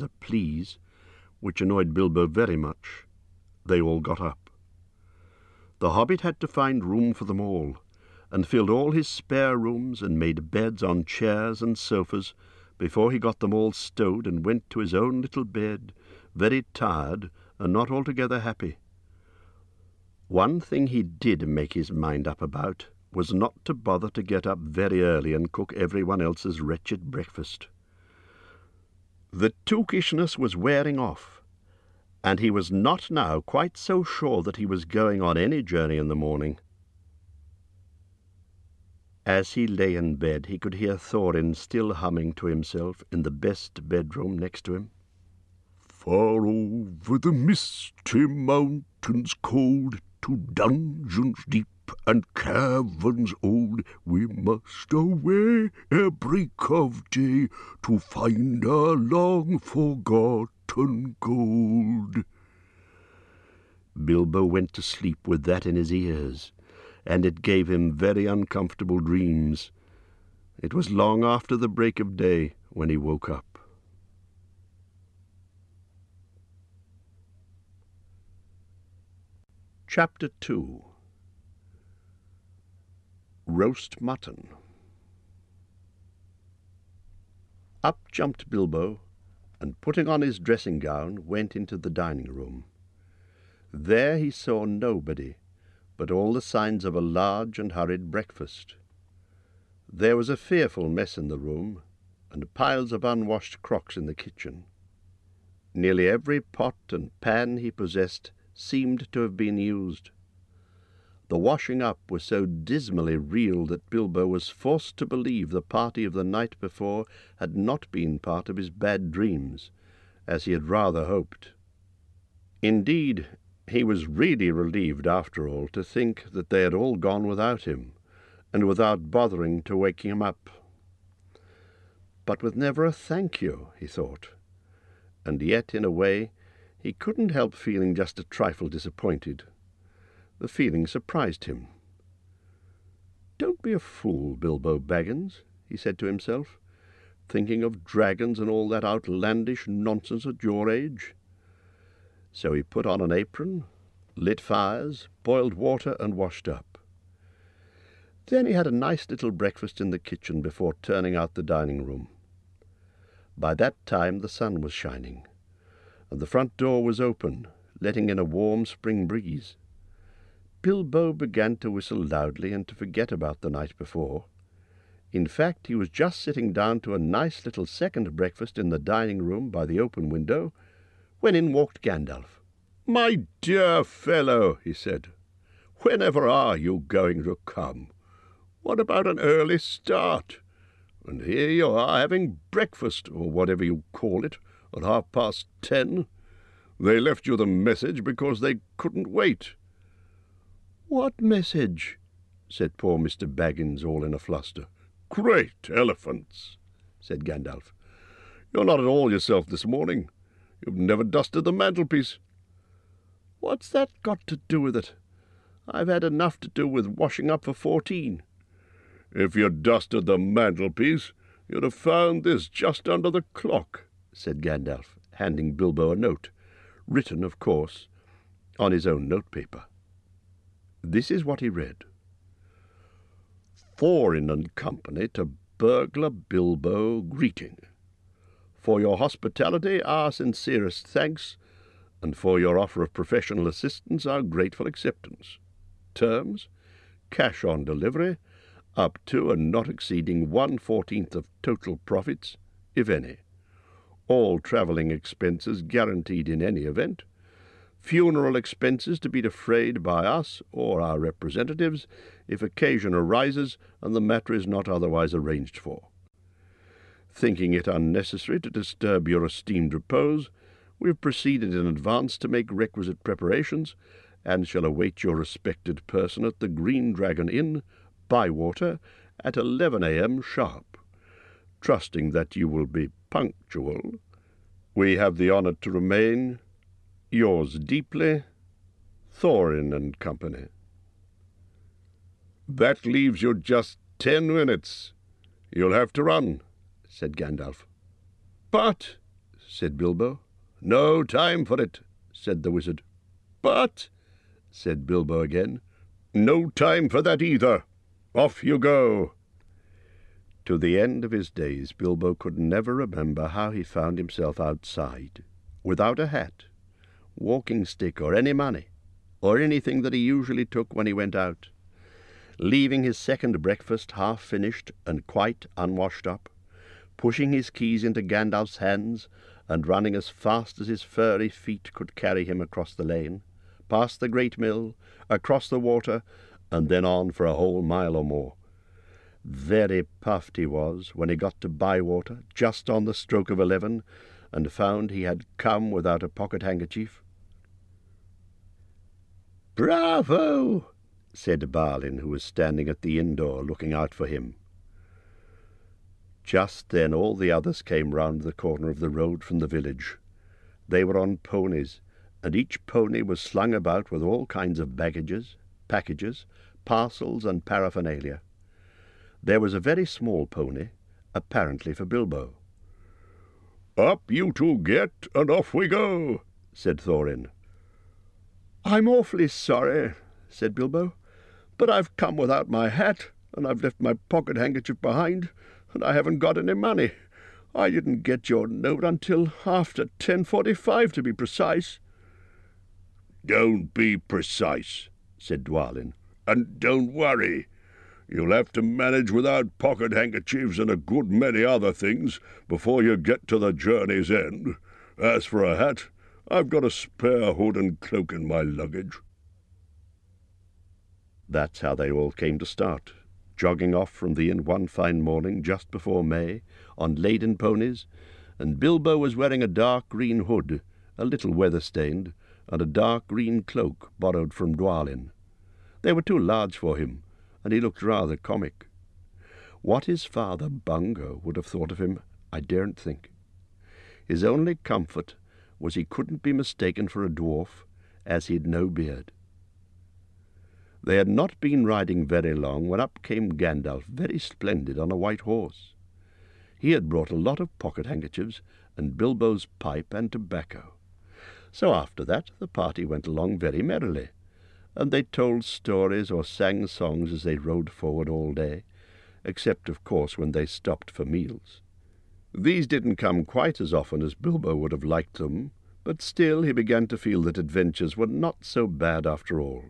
please, which annoyed Bilbo very much. They all got up. The hobbit had to find room for them all, and filled all his spare rooms and made beds on chairs and sofas before he got them all stowed and went to his own little bed, very tired and not altogether happy. One thing he did make his mind up about was not to bother to get up very early and cook everyone else's wretched breakfast. The tookishness was wearing off, and he was not now quite so sure that he was going on any journey in the morning. As he lay in bed, he could hear Thorin still humming to himself in the best bedroom next to him. Far over the misty mountains cold, to dungeons deep and caverns old, we must away ere break of day to find our long-forgotten gold. Bilbo went to sleep with that in his ears, and it gave him very uncomfortable dreams. It was long after the break of day when he woke up. Chapter 2. Roast Mutton. Up jumped Bilbo, and putting on his dressing gown, went into the dining room. There he saw nobody, but all the signs of a large and hurried breakfast. There was a fearful mess in the room, and piles of unwashed crocks in the kitchen. Nearly every pot and pan he possessed seemed to have been used. The washing up was so dismally real that Bilbo was forced to believe the party of the night before had not been part of his bad dreams, as he had rather hoped. Indeed, he was really relieved after all to think that they had all gone without him, and without bothering to wake him up. But with never a thank you, he thought, and yet, in a way, he couldn't help feeling just a trifle disappointed. The feeling surprised him. "Don't be a fool, Bilbo Baggins," he said to himself, "thinking of dragons and all that outlandish nonsense at your age." So he put on an apron, lit fires, boiled water, and washed up. Then he had a nice little breakfast in the kitchen before turning out the dining room. By that time the sun was shining, and the front door was open, letting in a warm spring breeze. Bilbo began to whistle loudly and to forget about the night before. In fact, he was just sitting down to a nice little second breakfast in the dining room by the open window, when in walked Gandalf. "My dear fellow," he said, "whenever are you going to come? What about an early start? And here you are having breakfast, or whatever you call it, at 10:30. They left you the message because they couldn't wait." "What message?" said poor Mr. Baggins, all in a fluster. "Great elephants," said Gandalf. "You're not at all yourself this morning. You've never dusted the mantelpiece." "What's that got to do with it? I've had enough to do with washing up for 14. "If you'd dusted the mantelpiece, you'd have found this just under the clock," said Gandalf, handing Bilbo a note, written, of course, on his own notepaper. This is what he read. "Thorin and Company to Burglar Bilbo greeting. For your hospitality, our sincerest thanks, and for your offer of professional assistance, our grateful acceptance. Terms: cash on delivery, up to and not exceeding 1/14 of total profits, if any. All travelling expenses guaranteed in any event. Funeral expenses to be defrayed by us or our representatives if occasion arises and the matter is not otherwise arranged for. Thinking it unnecessary to disturb your esteemed repose, we have proceeded in advance to make requisite preparations, and shall await your respected person at the Green Dragon Inn, Bywater, at 11 a.m. sharp. Trusting that you will be punctual, we have the honour to remain, yours deeply, Thorin and Company." "That leaves you just 10 minutes. You'll have to run," said Gandalf. "But," said Bilbo. "No time for it," said the wizard. "But," said Bilbo again. "No time for that either. Off you go." To the end of his days Bilbo could never remember how he found himself outside, without a hat, walking stick, or any money, or anything that he usually took when he went out, leaving his second breakfast half finished and quite unwashed up, pushing his keys into Gandalf's hands and running as fast as his furry feet could carry him across the lane, past the great mill, across the water, and then on for a whole mile or more. Very puffed he was when he got to Bywater, just on the stroke of 11, and found he had come without a pocket-handkerchief. "Bravo!" said Balin, who was standing at the inn door looking out for him. Just then all the others came round the corner of the road from the village. They were on ponies, and each pony was slung about with all kinds of baggages, packages, parcels, and paraphernalia. There was a very small pony, apparently for Bilbo. "Up you two get, and off we go," said Thorin. "I'm awfully sorry," said Bilbo, "but I've come without my hat, and I've left my pocket-handkerchief behind, and I haven't got any money. I didn't get your note until after 10:45, to be precise." "Don't be precise," said Dwalin, "and don't worry. You'll have to manage without pocket-handkerchiefs and a good many other things before you get to the journey's end. As for a hat, I've got a spare hood and cloak in my luggage." That's how they all came to start, jogging off from the inn one fine morning just before May, on laden ponies, and Bilbo was wearing a dark green hood, a little weather-stained, and a dark green cloak borrowed from Dwalin. They were too large for him, and he looked rather comic. What his father Bungo would have thought of him, I daren't think. His only comfort was he couldn't be mistaken for a dwarf, as he'd no beard. They had not been riding very long when up came Gandalf, very splendid, on a white horse. He had brought a lot of pocket-handkerchiefs and Bilbo's pipe and tobacco. So after that the party went along very merrily, and they told stories or sang songs as they rode forward all day, except, of course, when they stopped for meals. These didn't come quite as often as Bilbo would have liked them, but still he began to feel that adventures were not so bad after all.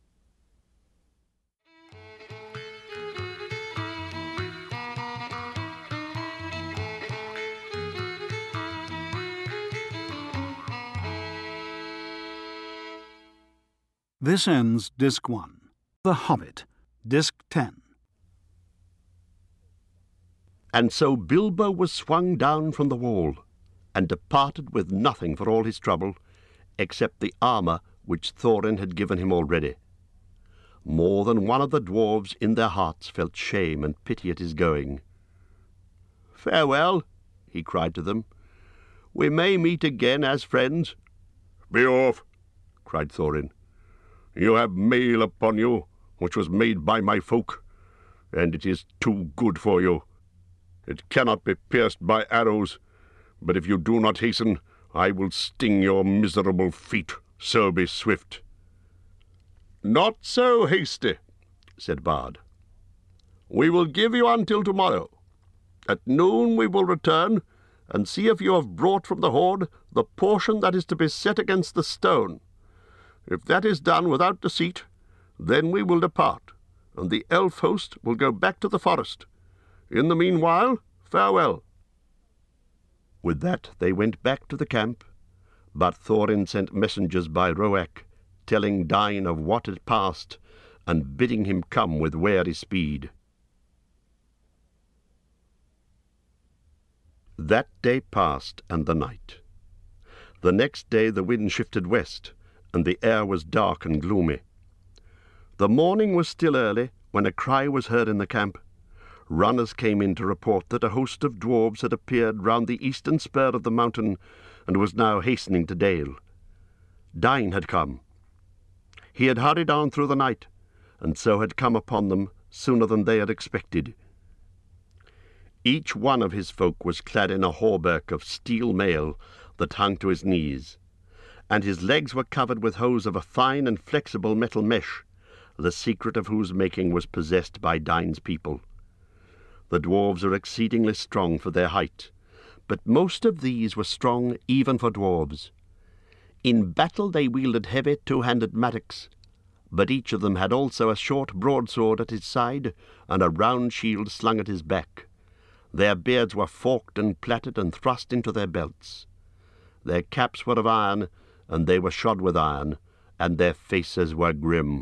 This ends Disc 1. The Hobbit, Disc 10. And so Bilbo was swung down from the wall, and departed with nothing for all his trouble, except the armour which Thorin had given him already. More than one of the dwarves in their hearts felt shame and pity at his going. "Farewell," he cried to them. "We may meet again as friends." "Be off," cried Thorin. "You have mail upon you, which was made by my folk, and it is too good for you. It cannot be pierced by arrows, but if you do not hasten, I will sting your miserable feet, so be swift." "Not so hasty," said Bard. "We will give you until tomorrow. At noon we will return, and see if you have brought from the hoard the portion that is to be set against the stone. If that is done without deceit, then we will depart, and the elf host will go back to the forest. In the meanwhile, farewell." With that they went back to the camp, but Thorin sent messengers by Roak, telling Dain of what had passed, and bidding him come with wary speed. That day passed, and the night. The next day the wind shifted west, and the air was dark and gloomy. The morning was still early when a cry was heard in the camp. Runners came in to report that a host of dwarves had appeared round the eastern spur of the mountain and was now hastening to Dale. Dain had come. He had hurried on through the night, and so had come upon them sooner than they had expected. Each one of his folk was clad in a hauberk of steel mail that hung to his knees, and his legs were covered with hose of a fine and flexible metal mesh, the secret of whose making was possessed by Dain's people. The dwarves are exceedingly strong for their height, but most of these were strong even for dwarves. In battle they wielded heavy two-handed mattocks, but each of them had also a short broadsword at his side and a round shield slung at his back. Their beards were forked and plaited and thrust into their belts. Their caps were of iron, and they were shod with iron, and their faces were grim.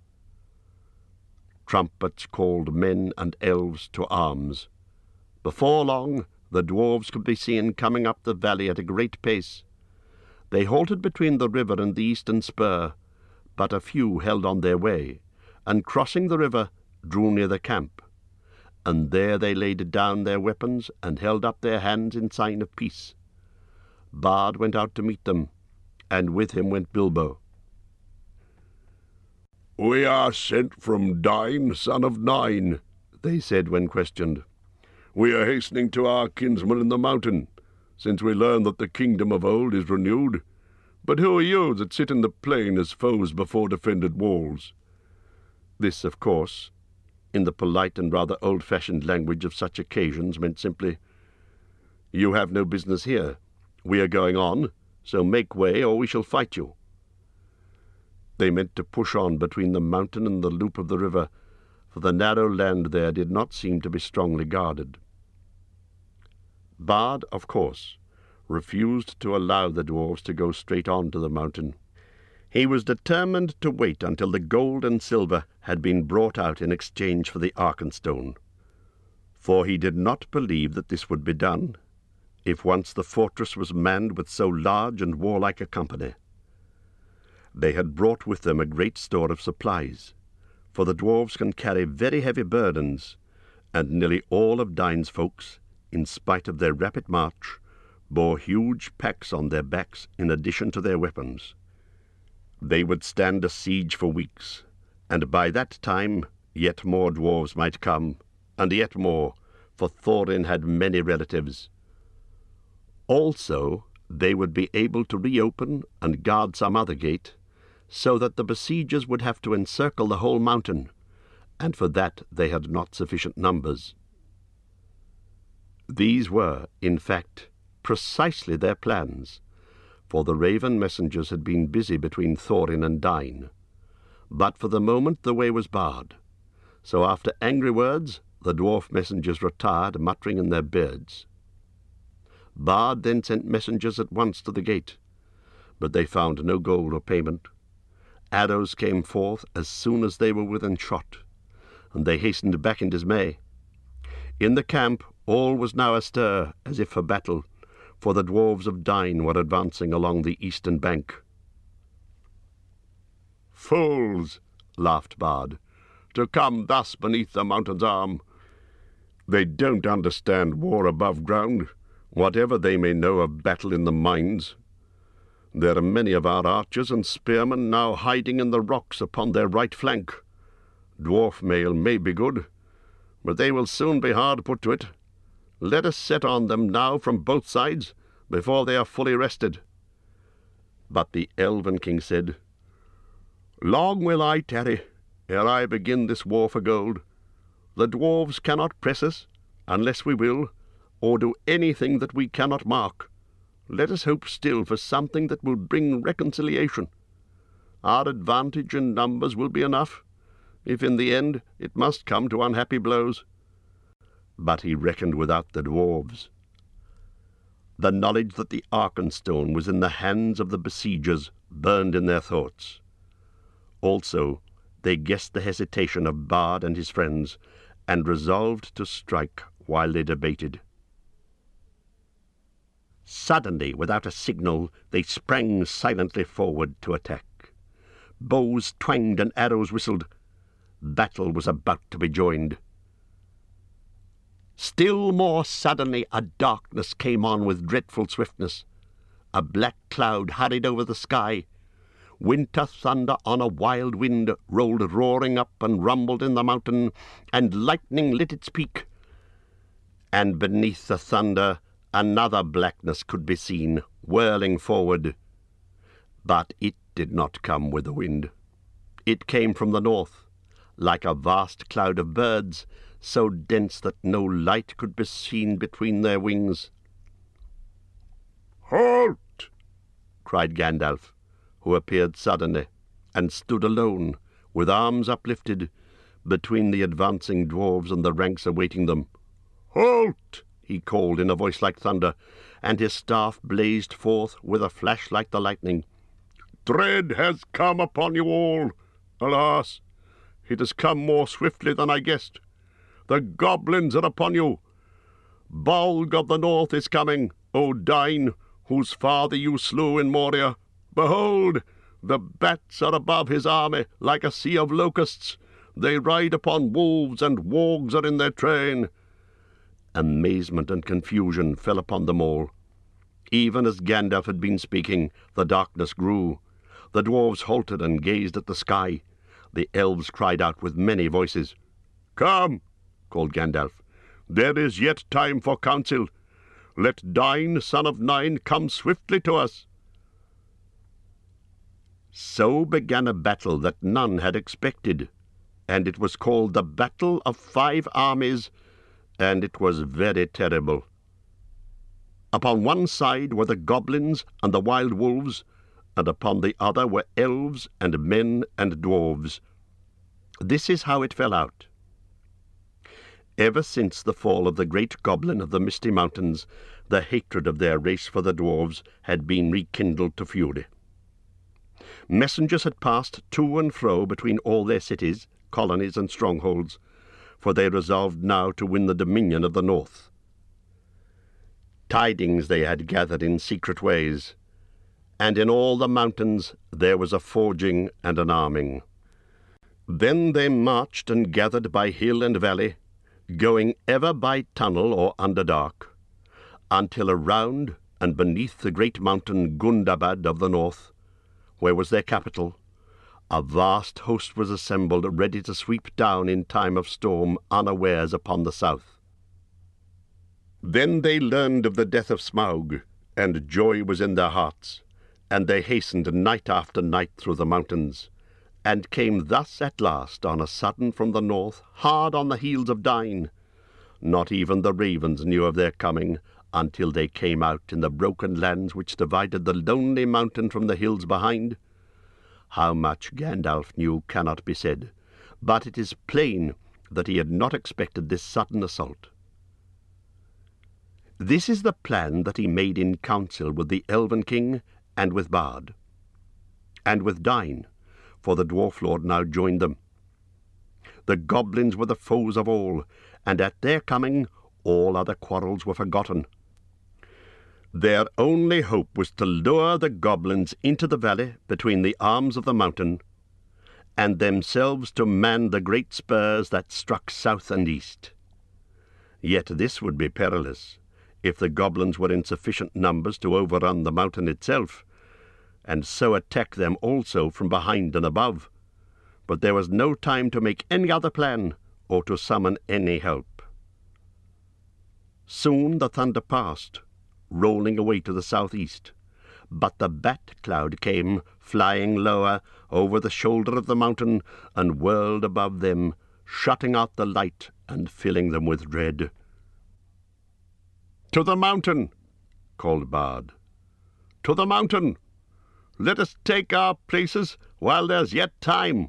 Trumpets called men and elves to arms. Before long, the dwarves could be seen coming up the valley at a great pace. They halted between the river and the eastern spur, but a few held on their way, and crossing the river, drew near the camp. And there they laid down their weapons and held up their hands in sign of peace. Bard went out to meet them, and with him went Bilbo. "We are sent from Dain, son of Nine," they said when questioned. "We are hastening to our kinsmen in the mountain, since we learn that the kingdom of old is renewed. But who are you that sit in the plain as foes before defended walls?" This, of course, in the polite and rather old-fashioned language of such occasions, meant simply, "You have no business here. We are going on, so make way, or we shall fight you." They meant to push on between the mountain and the loop of the river, for the narrow land there did not seem to be strongly guarded. Bard, of course, refused to allow the dwarves to go straight on to the mountain. He was determined to wait until the gold and silver had been brought out in exchange for the Arkenstone, for he did not believe that this would be done, if once the fortress was manned with so large and warlike a company. They had brought with them a great store of supplies, for the dwarves can carry very heavy burdens, and nearly all of Dain's folks, in spite of their rapid march, bore huge packs on their backs in addition to their weapons. They would stand a siege for weeks, and by that time yet more dwarves might come, and yet more, for Thorin had many relatives. Also, they would be able to reopen and guard some other gate, so that the besiegers would have to encircle the whole mountain, and for that they had not sufficient numbers. These were, in fact, precisely their plans, for the raven messengers had been busy between Thorin and Dain. But for the moment the way was barred, so after angry words the dwarf messengers retired, muttering in their beards. Bard then sent messengers at once to the gate, but they found no gold or payment. Arrows came forth as soon as they were within shot, and they hastened back in dismay. In the camp all was now astir, as if for battle, for the dwarves of Dain were advancing along the eastern bank. "Fools," laughed Bard, "to come thus beneath the mountain's arm. They don't understand war above ground, whatever they may know of battle in the mines. There are many of our archers and spearmen now hiding in the rocks upon their right flank. Dwarf mail may be good, but they will soon be hard put to it. Let us set on them now from both sides, before they are fully rested." But the Elven King said, "Long will I tarry, ere I begin this war for gold. The dwarves cannot press us, unless we will, or do anything that we cannot mark. Let us hope still for something that will bring reconciliation. Our advantage in numbers will be enough, if in the end it must come to unhappy blows." But he reckoned without the dwarves. The knowledge that the Arkenstone was in the hands of the besiegers burned in their thoughts. Also, they guessed the hesitation of Bard and his friends, and resolved to strike while they debated. Suddenly, without a signal, they sprang silently forward to attack. Bows twanged and arrows whistled. Battle was about to be joined. Still more suddenly a darkness came on with dreadful swiftness. A black cloud hurried over the sky. Winter thunder on a wild wind rolled roaring up and rumbled in the mountain, and lightning lit its peak. and beneath the thunder another blackness could be seen, whirling forward. But it did not come with the wind. It came from the north, like a vast cloud of birds, so dense that no light could be seen between their wings. "Halt!" cried Gandalf, who appeared suddenly, and stood alone, with arms uplifted, between the advancing dwarves and the ranks awaiting them. "Halt!" he called in a voice like thunder, and his staff blazed forth with a flash like the lightning. "Dread has come upon you all. Alas, it has come more swiftly than I guessed. The goblins are upon you. Bolg of the North is coming, O Dain, whose father you slew in Moria. Behold, the bats are above his army like a sea of locusts. They ride upon wolves, and wargs are in their train." Amazement and confusion fell upon them all. Even as Gandalf had been speaking, the darkness grew. The dwarves halted and gazed at the sky. The elves cried out with many voices. "Come," called Gandalf. "There is yet time for counsel. Let Dain, son of Nine, come swiftly to us." So began a battle that none had expected, and it was called the Battle of 5 Armies, and it was very terrible. Upon one side were the goblins and the wild wolves, and upon the other were elves and men and dwarves. This is how it fell out. Ever since the fall of the great goblin of the Misty Mountains, the hatred of their race for the dwarves had been rekindled to fury. Messengers had passed to and fro between all their cities, colonies, and strongholds, for they resolved now to win the dominion of the North. Tidings they had gathered in secret ways, and in all the mountains there was a forging and an arming. Then they marched and gathered by hill and valley, going ever by tunnel or under dark, until around and beneath the great mountain Gundabad of the north, where was their capital, a vast host was assembled, ready to sweep down in time of storm unawares upon the south. Then they learned of the death of Smaug, and joy was in their hearts, and they hastened night after night through the mountains, and came thus at last on a sudden from the north, hard on the heels of Dain. Not even the ravens knew of their coming, until they came out in the broken lands which divided the lonely mountain from the hills behind. How much Gandalf knew cannot be said, but it is plain that he had not expected this sudden assault. This is the plan that he made in council with the Elven King and with Bard, and with Dain, for the Dwarf Lord now joined them. The goblins were the foes of all, and at their coming all other quarrels were forgotten. Their only hope was to lure the goblins into the valley between the arms of the mountain, and themselves to man the great spurs that struck south and east. Yet this would be perilous, if the goblins were in sufficient numbers to overrun the mountain itself, and so attack them also from behind and above. But there was no time to make any other plan, or to summon any help. Soon the thunder passed, rolling away to the southeast, but the bat cloud came, flying lower over the shoulder of the mountain, and whirled above them, shutting out the light and filling them with dread. "To the mountain!" called Bard. "To the mountain! Let us take our places while there's yet time."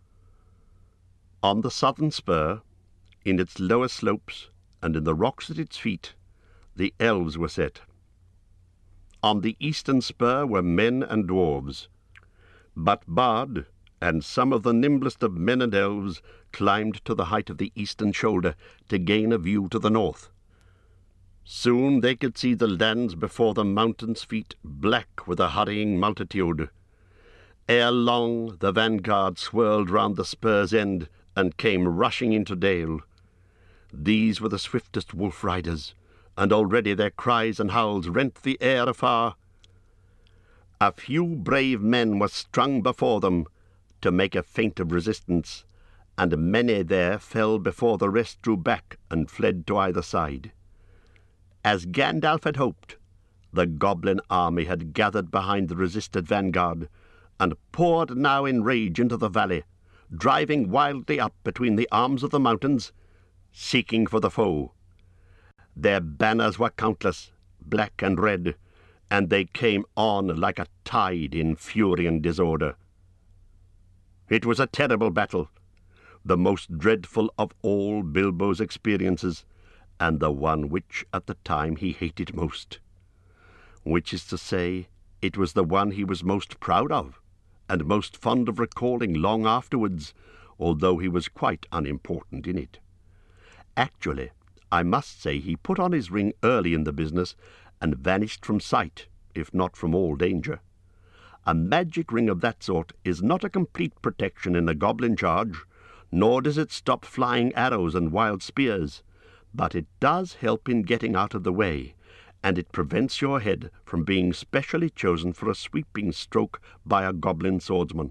On the southern spur, in its lower slopes, and in the rocks at its feet, the elves were set. On the eastern spur were men and dwarves, but Bard and some of the nimblest of men and elves climbed to the height of the eastern shoulder to gain a view to the north. Soon they could see the lands before the mountain's feet, black with a hurrying multitude. Ere long the vanguard swirled round the spur's end and came rushing into Dale. These were the swiftest wolf riders, and already their cries and howls rent the air afar. A few brave men were strung before them to make a feint of resistance, and many there fell before the rest drew back and fled to either side. As Gandalf had hoped, the goblin army had gathered behind the resisted vanguard, and poured now in rage into the valley, driving wildly up between the arms of the mountains, seeking for the foe. Their banners were countless, black and red, and they came on like a tide in fury and disorder. It was a terrible battle, the most dreadful of all Bilbo's experiences, and the one which at the time he hated most. Which is to say, it was the one he was most proud of, and most fond of recalling long afterwards, although he was quite unimportant in it. Actually, I must say he put on his ring early in the business, and vanished from sight, if not from all danger. A magic ring of that sort is not a complete protection in a goblin charge, nor does it stop flying arrows and wild spears, but it does help in getting out of the way, and it prevents your head from being specially chosen for a sweeping stroke by a goblin swordsman.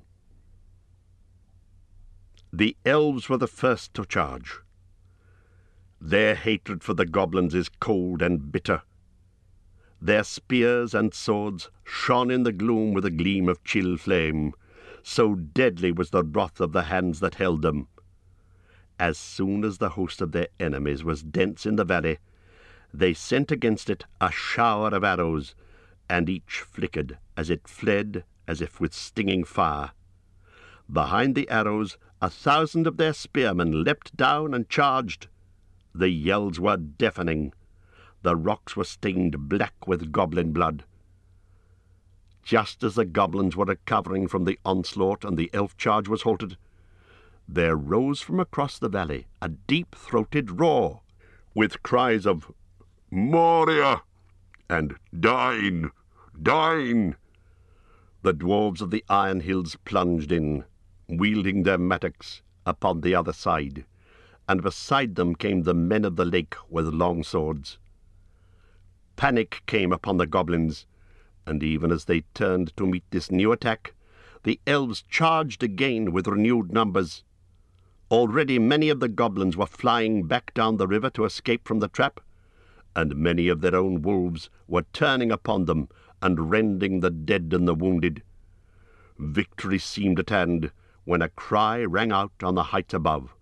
The elves were the first to charge. Their hatred for the goblins is cold and bitter. Their spears and swords shone in the gloom with a gleam of chill flame, so deadly was the wrath of the hands that held them. As soon as the host of their enemies was dense in the valley, they sent against it a shower of arrows, and each flickered as it fled as if with stinging fire. Behind the arrows 1,000 of their spearmen leapt down and charged. The yells were deafening. The rocks were stained black with goblin blood. Just as the goblins were recovering from the onslaught and the elf charge was halted, there rose from across the valley a deep-throated roar, with cries of "Moria!" and "Dine! Dine!" The dwarves of the Iron Hills plunged in, wielding their mattocks, upon the other side, and beside them came the men of the lake with long swords. Panic came upon the goblins, and even as they turned to meet this new attack, the elves charged again with renewed numbers. Already many of the goblins were flying back down the river to escape from the trap, and many of their own wolves were turning upon them and rending the dead and the wounded. Victory seemed at hand when a cry rang out on the heights above.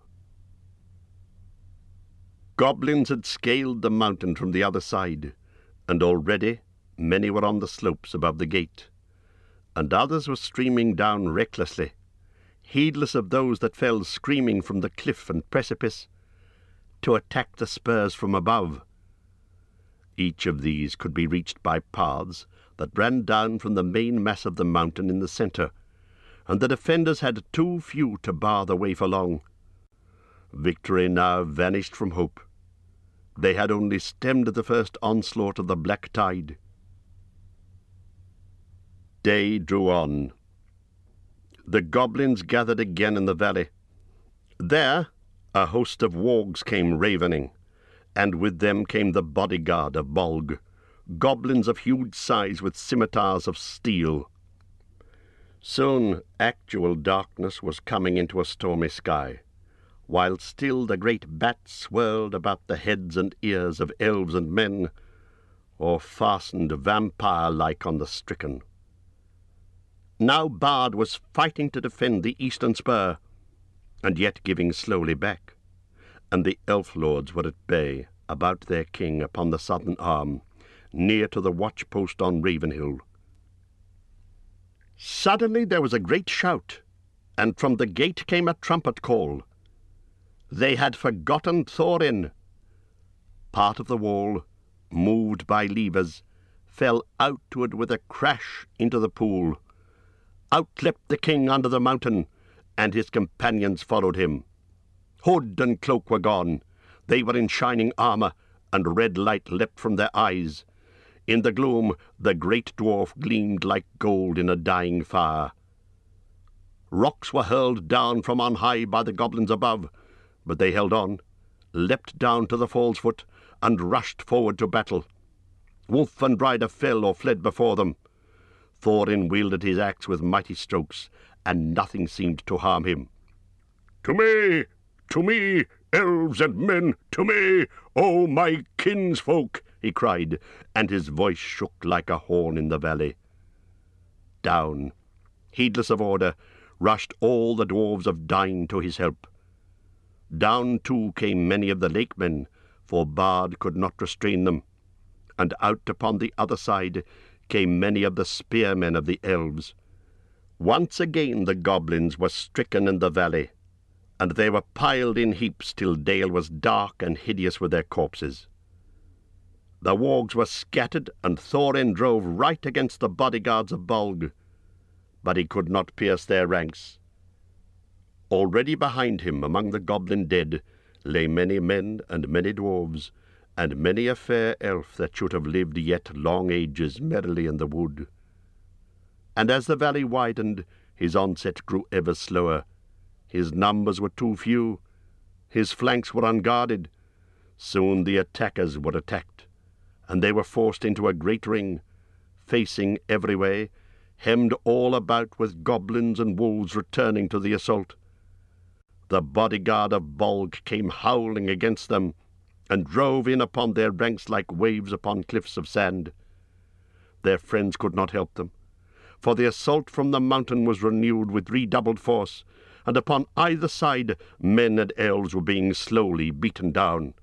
Goblins had scaled the mountain from the other side, and already many were on the slopes above the gate, and others were streaming down recklessly, heedless of those that fell screaming from the cliff and precipice, to attack the spurs from above. Each of these could be reached by paths that ran down from the main mass of the mountain in the centre, and the defenders had too few to bar the way for long. Victory now vanished from hope. They had only stemmed the first onslaught of the black tide. Day drew on. The goblins gathered again in the valley. There a host of wargs came ravening, and with them came the bodyguard of Bolg, goblins of huge size with scimitars of steel. Soon actual darkness was coming into a stormy sky, while still the great bats swirled about the heads and ears of elves and men, or fastened vampire-like on the stricken. Now Bard was fighting to defend the eastern spur, and yet giving slowly back, and the elf lords were at bay about their king upon the southern arm, near to the watch-post on Ravenhill. Suddenly there was a great shout, and from the gate came a trumpet call. They had forgotten Thorin. Part of the wall, moved by levers, fell outward with a crash into the pool. Out leapt the king under the mountain, and his companions followed him. Hood and cloak were gone. They were in shining armour, and red light leapt from their eyes. In the gloom, the great dwarf gleamed like gold in a dying fire. Rocks were hurled down from on high by the goblins above, but they held on, leapt down to the fall's foot, and rushed forward to battle. Wolf and rider fell or fled before them. Thorin wielded his axe with mighty strokes, and nothing seemed to harm him. To me, elves and men, to me, O my kinsfolk, he cried, and his voice shook like a horn in the valley. Down, heedless of order, rushed all the dwarves of Dyne to his help. Down, too, came many of the lakemen, for Bard could not restrain them, and out upon the other side came many of the spearmen of the elves. Once again the goblins were stricken in the valley, and they were piled in heaps till Dale was dark and hideous with their corpses. The wargs were scattered, and Thorin drove right against the bodyguards of Bolg, but he could not pierce their ranks. Already behind him, among the goblin dead, lay many men and many dwarves, and many a fair elf that should have lived yet long ages merrily in the wood. And as the valley widened, his onset grew ever slower. His numbers were too few. His flanks were unguarded. Soon the attackers were attacked, and they were forced into a great ring, facing every way, hemmed all about with goblins and wolves returning to the assault. The bodyguard of Bolg came howling against them, and drove in upon their ranks like waves upon cliffs of sand. Their friends could not help them, for the assault from the mountain was renewed with redoubled force, and upon either side men and elves were being slowly beaten down.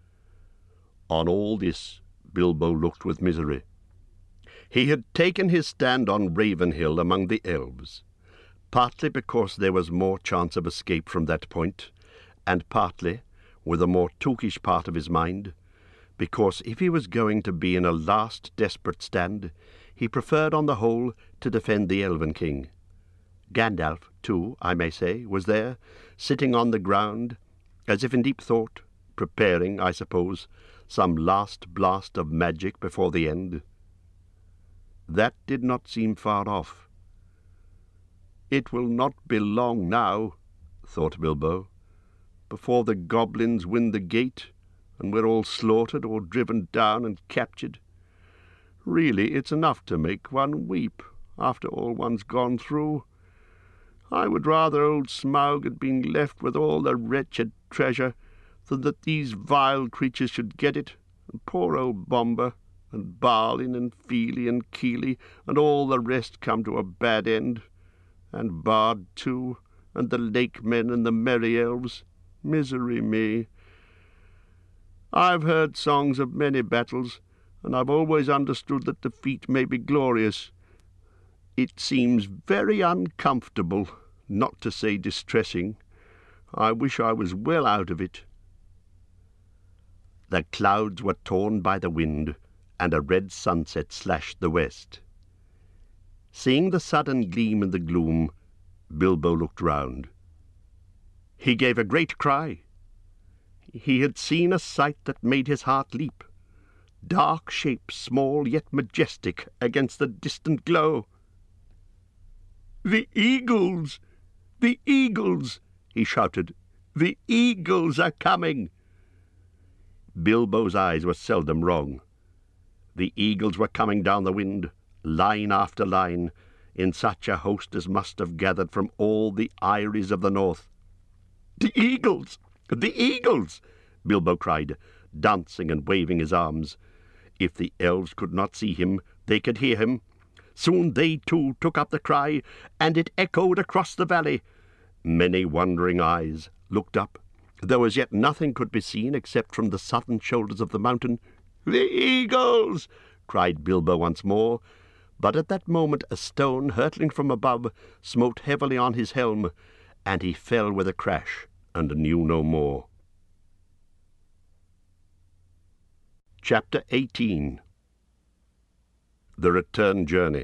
On all this Bilbo looked with misery. He had taken his stand on Ravenhill among the elves, partly because there was more chance of escape from that point, and partly, with a more tookish part of his mind, because if he was going to be in a last desperate stand, he preferred on the whole to defend the Elven King. Gandalf, too, I may say, was there, sitting on the ground, as if in deep thought, preparing, I suppose, some last blast of magic before the end. That did not seem far off. It will not be long now, thought Bilbo, before the goblins win the gate, and we're all slaughtered or driven down and captured. Really, it's enough to make one weep, after all one's gone through. I would rather old Smaug had been left with all the wretched treasure than that these vile creatures should get it, and poor old Bomber, and Balin, and Fili, and Kili, and all the rest come to a bad end, and Bard too, and the lake men and the merry elves. Misery me! I've heard songs of many battles, and I've always understood that defeat may be glorious. It seems very uncomfortable, not to say distressing. I wish I was well out of it. The clouds were torn by the wind, and a red sunset slashed the west. Seeing the sudden gleam in the gloom, Bilbo looked round. He gave a great cry. He had seen a sight that made his heart leap. Dark shapes, small yet majestic, against the distant glow. "The eagles! The eagles!" he shouted. "The eagles are coming!" Bilbo's eyes were seldom wrong. The eagles were coming down the wind, line after line, in such a host as must have gathered from all the eyries of the north. "The eagles! The eagles!" Bilbo cried, dancing and waving his arms. If the elves could not see him, they could hear him. Soon they too took up the cry, and it echoed across the valley. Many wondering eyes looked up, though as yet nothing could be seen except from the southern shoulders of the mountain. "The eagles!" cried Bilbo once more, but at that moment a stone hurtling from above smote heavily on his helm, and he fell with a crash and knew no more. Chapter 18. The Return Journey.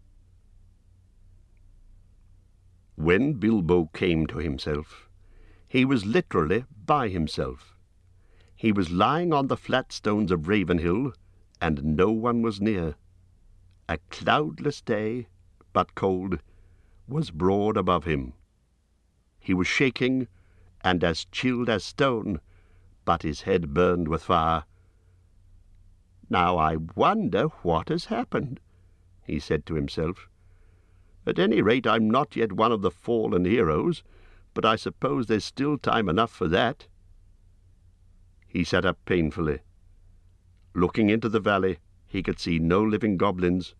When Bilbo came to himself, he was literally by himself. He was lying on the flat stones of Ravenhill, and no one was near. A cloudless day, but cold, was broad above him. He was shaking, and as chilled as stone, but his head burned with fire. "Now I wonder what has happened," he said to himself. "At any rate, I'm not yet one of the fallen heroes, but I suppose there's still time enough for that." He sat up painfully. Looking into the valley, he could see no living goblins.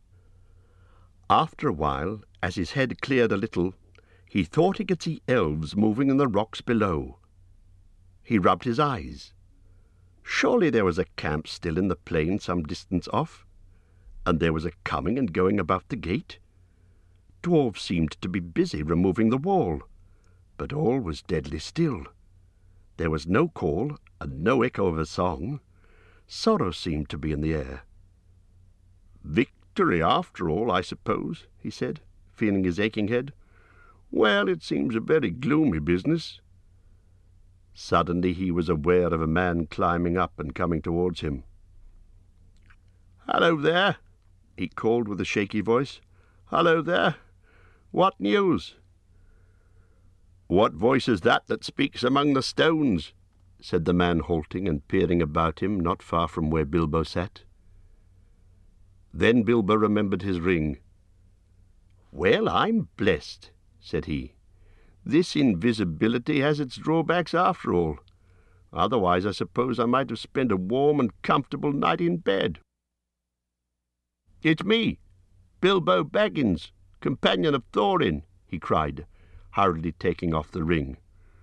After a while, as his head cleared a little, he thought he could see elves moving in the rocks below. He rubbed his eyes. Surely there was a camp still in the plain some distance off, and there was a coming and going about the gate. Dwarves seemed to be busy removing the wall, but all was deadly still. There was no call and no echo of a song. Sorrow seemed to be in the air. "Victory, after all, I suppose," he said, feeling his aching head. "Well, it seems a very gloomy business." Suddenly he was aware of a man climbing up and coming towards him. "Hello there," he called with a shaky voice. "Hello there. What news?" "What voice is that speaks among the stones?" said the man, halting and peering about him not far from where Bilbo sat. Then Bilbo remembered his ring. "Well, I'm blessed," said he. "This invisibility has its drawbacks after all. Otherwise I suppose I might have spent a warm and comfortable night in bed." "It's me, Bilbo Baggins, companion of Thorin," he cried, hurriedly taking off the ring.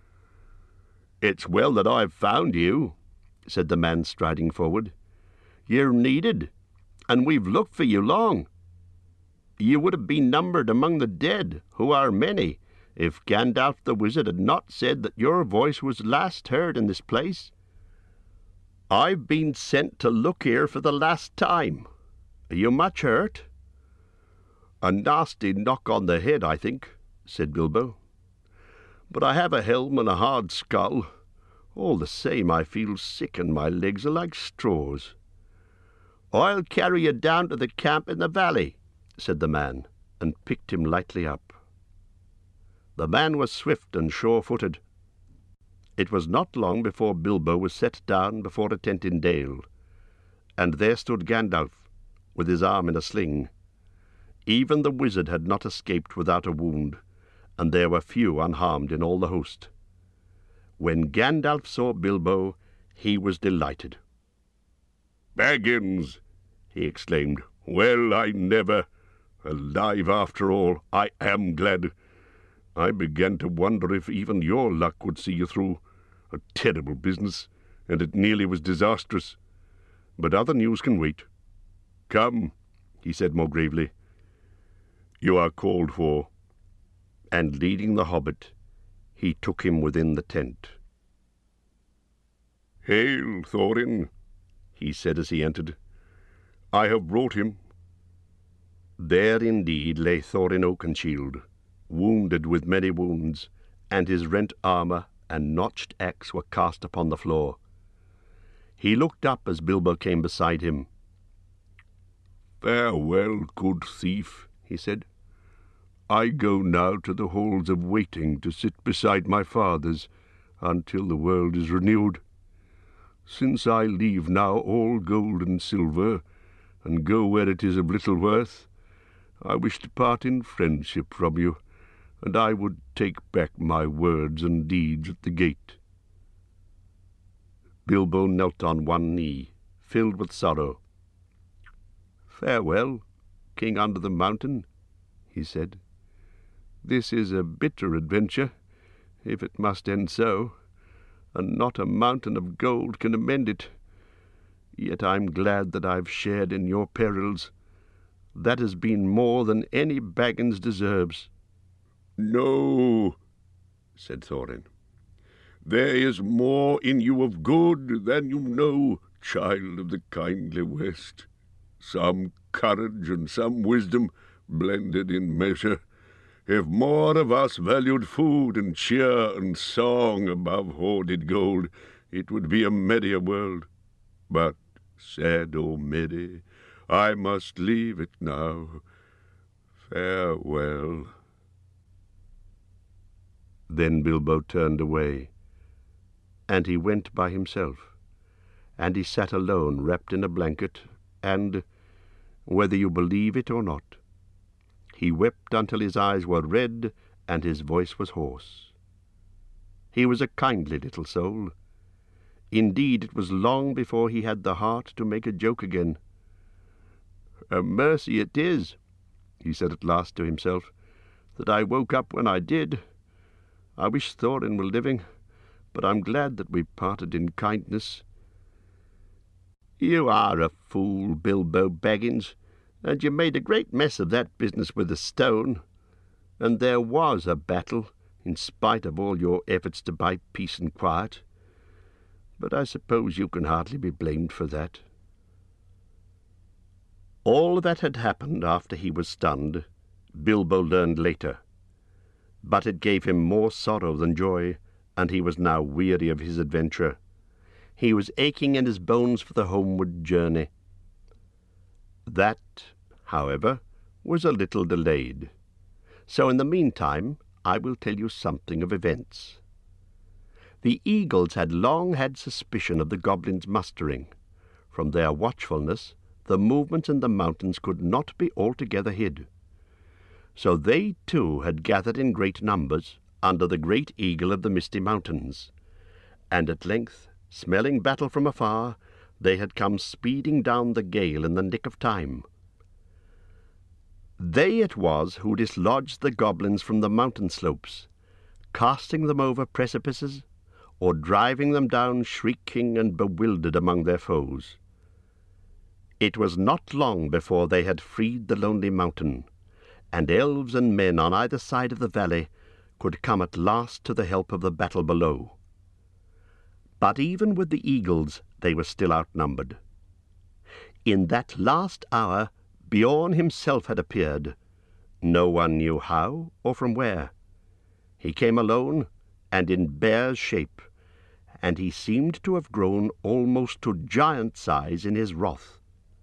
"It's well that I've found you," said the man, striding forward. "You're needed, and we've looked for you long. You would have been numbered among the dead, who are many, if Gandalf the wizard had not said that your voice was last heard in this place. I've been sent to look here for the last time. Are you much hurt?" "A nasty knock on the head, I think," said Bilbo. "But I have a helm and a hard skull. All the same, I feel sick and my legs are like straws." "I'll carry you down to the camp in the valley," said the man, and picked him lightly up. The man was swift and sure-footed. It was not long before Bilbo was set down before a tent in Dale, and there stood Gandalf, with his arm in a sling. Even the wizard had not escaped without a wound, and there were few unharmed in all the host. When Gandalf saw Bilbo, he was delighted. "Baggins!" he exclaimed. "Well, I never! Alive after all. I am glad. I began to wonder if even your luck would see you through. A terrible business, and it nearly was disastrous. But other news can wait. Come," he said more gravely. "You are called for." And leading the hobbit, he took him within the tent. "Hail, Thorin," he said as he entered. "I have brought him." There indeed lay Thorin Oakenshield, wounded with many wounds, and his rent armour and notched axe were cast upon the floor. He looked up as Bilbo came beside him. "Farewell, good thief," he said. "I go now to the halls of waiting to sit beside my fathers until the world is renewed. Since I leave now all gold and silver, and go where it is of little worth, I wish to part in friendship from you, and I would take back my words and deeds at the gate." Bilbo knelt on one knee, filled with sorrow. "Farewell, King Under the Mountain," he said. "This is a bitter adventure, if it must end so, and not a mountain of gold can amend it. Yet I'm glad that I've shared in your perils. That has been more than any Baggins deserves." "No," said Thorin. "There is more in you of good than you know, child of the kindly West. Some courage and some wisdom blended in measure. If more of us valued food and cheer and song above hoarded gold, it would be a merrier world. But, sad or merry, I must leave it now. Farewell." Then Bilbo turned away, and he went by himself, and he sat alone wrapped in a blanket, and, whether you believe it or not, he wept until his eyes were red and his voice was hoarse. He was a kindly little soul. Indeed, it was long before he had the heart to make a joke again. "A mercy it is," he said at last to himself, "that I woke up when I did. I wish Thorin were living, but I'm glad that we parted in kindness." "You are a fool, Bilbo Baggins, and you made a great mess of that business with the stone. And there was a battle, in spite of all your efforts to buy peace and quiet. But I suppose you can hardly be blamed for that." All that had happened after he was stunned, Bilbo learned later. But it gave him more sorrow than joy, and he was now weary of his adventure. He was aching in his bones for the homeward journey. That, however, was a little delayed. So in the meantime I will tell you something of events. The eagles had long had suspicion of the goblins' mustering. From their watchfulness, the movements in the mountains could not be altogether hid. So they too had gathered in great numbers under the great eagle of the misty mountains, and at length, smelling battle from afar, they had come speeding down the gale in the nick of time. They it was who dislodged the goblins from the mountain slopes, casting them over precipices, or driving them down shrieking and bewildered among their foes. It was not long before they had freed the lonely mountain, and elves and men on either side of the valley could come at last to the help of the battle below. But even with the eagles they were still outnumbered. In that last hour Beorn himself had appeared. No one knew how or from where. He came alone and in bear's shape, and he seemed to have grown almost to giant size in his wrath.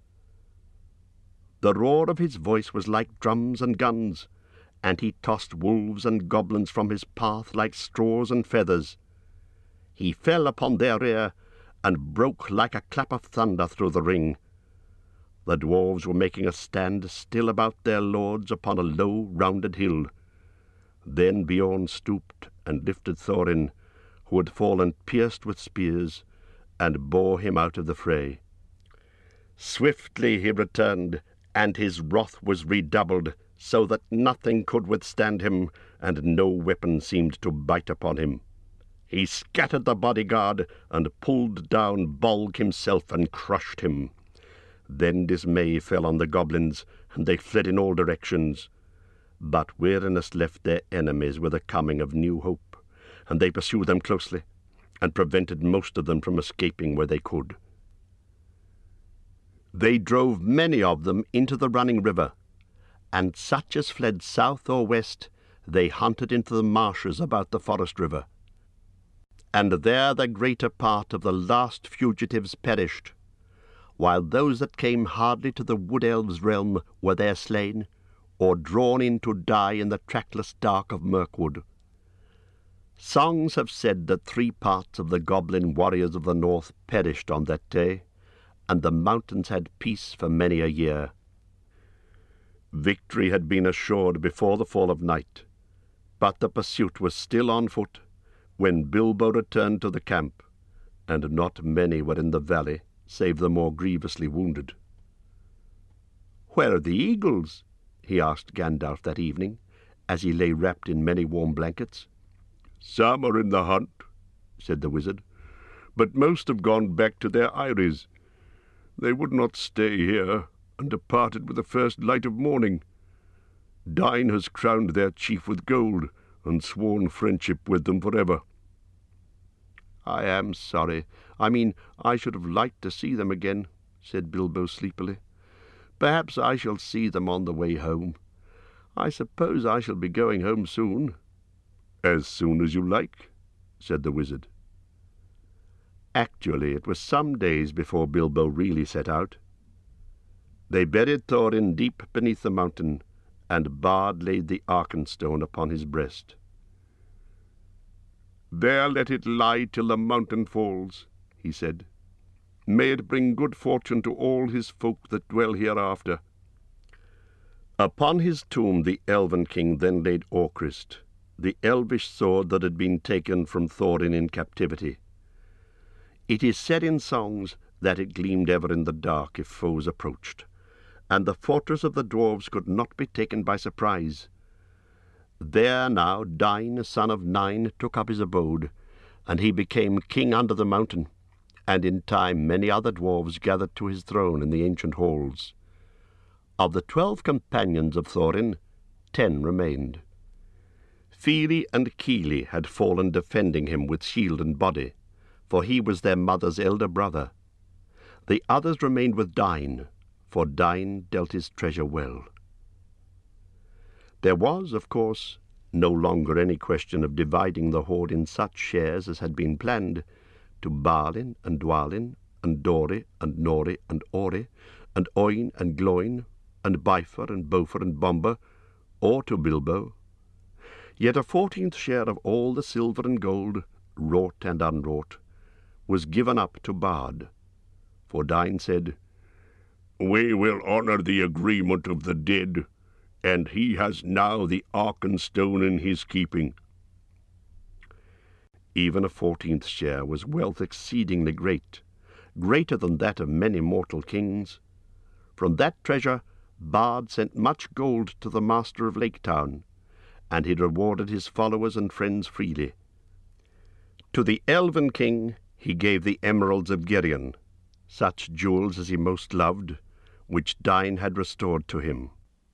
The roar of his voice was like drums and guns, and he tossed wolves and goblins from his path like straws and feathers. He fell upon their rear, and broke like a clap of thunder through the ring. The dwarves were making a stand still about their lords upon a low, rounded hill. Then Beorn stooped and lifted Thorin, who had fallen pierced with spears, and bore him out of the fray. Swiftly he returned, and his wrath was redoubled, so that nothing could withstand him, and no weapon seemed to bite upon him. He scattered the bodyguard, and pulled down Bolg himself, and crushed him. Then dismay fell on the goblins, and they fled in all directions. But weariness left their enemies with the coming of new hope, and they pursued them closely, and prevented most of them from escaping where they could. They drove many of them into the running river, and such as fled south or west they hunted into the marshes about the forest river. And there the greater part of the last fugitives perished, while those that came hardly to the wood elves' realm were there slain, or drawn in to die in the trackless dark of Mirkwood. Songs have said that 3 parts of the goblin warriors of the north perished on that day, and the mountains had peace for many a year. Victory had been assured before the fall of night, but the pursuit was still on foot when Bilbo returned to the camp, and not many were in the valley, save the more grievously wounded. "Where are the eagles?" he asked Gandalf that evening, as he lay wrapped in many warm blankets. "Some are in the hunt," said the wizard, "but most have gone back to their eyries. They would not stay here, and departed with the first light of morning. Dain has crowned their chief with gold, and sworn friendship with them forever." "I am sorry. I should have liked to see them again," said Bilbo sleepily. "Perhaps I shall see them on the way home. I suppose I shall be going home soon." "As soon as you like," said the wizard. Actually, it was some days before Bilbo really set out. They buried Thorin deep beneath the mountain, and Bard laid the Arkenstone upon his breast. "There let it lie till the mountain falls," he said. "May it bring good fortune to all his folk that dwell hereafter." Upon his tomb the Elven king then laid Orcrist, the elvish sword that had been taken from Thorin in captivity. It is said in songs that it gleamed ever in the dark if foes approached, and the fortress of the dwarves could not be taken by surprise. There now Dain, son of Nine, took up his abode, and he became king under the mountain, and in time many other dwarves gathered to his throne in the ancient halls. Of the 12 companions of Thorin, 10 remained. Fili and Kili had fallen defending him with shield and body, for he was their mother's elder brother. The others remained with Dain, for Dain dealt his treasure well. There was, of course, no longer any question of dividing the hoard in such shares as had been planned, to Balin and Dwalin, and Dori and Nori and Ori, and Oin and Gloin, and Bifur and Bofor and Bomber, or to Bilbo. Yet a 14th share of all the silver and gold, wrought and unwrought, was given up to Bard. For Dain said, "We will honour the agreement of the dead, and he has now the Arkenstone in his keeping." Even a 14th share was wealth exceedingly great, greater than that of many mortal kings. From that treasure Bard sent much gold to the master of Lake Town, and he rewarded his followers and friends freely. To the Elven king he gave the emeralds of Geryon, such jewels as he most loved, which Dain had restored to him.